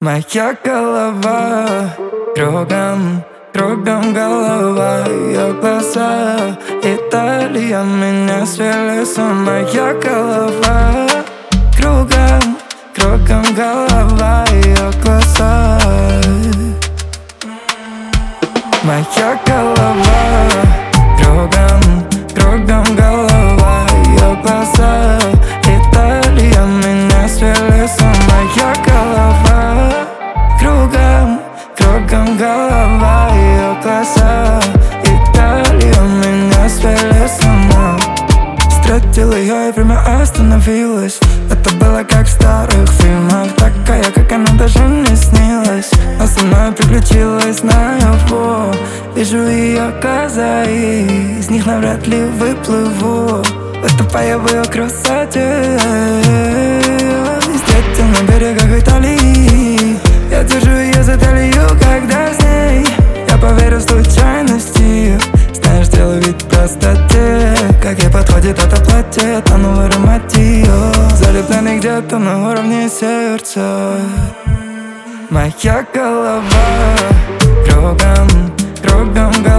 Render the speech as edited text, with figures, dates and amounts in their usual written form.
Моя голова кругом, кругом голова. Ее глаза Италия, меня свели с ума. Моя голова кругом, кругом голова. Ее глаза. Моя голова кругом, кругом голова. Ее глаза Италия, меня свели с ума. Моя голова кругом, кругом голова. Ее глаза Италия, меня свели с ума. Встретил ее и время остановилось. Это было как в старых фильмах, такая, как она даже не снилась. Но со мной приключилась наяву. Вижу ее глаза, и из них навряд ли выплыву. Выступая в ее красоте. Встретил на берегах Италии. Я держу ее за талию, когда с ней я поверю в случайности. Знаешь, делаю вид простоте, как ей подходит это платье, тону в аромате ее. Залепленный где-то на уровне сердца. Моя голова кругом, кругом голова.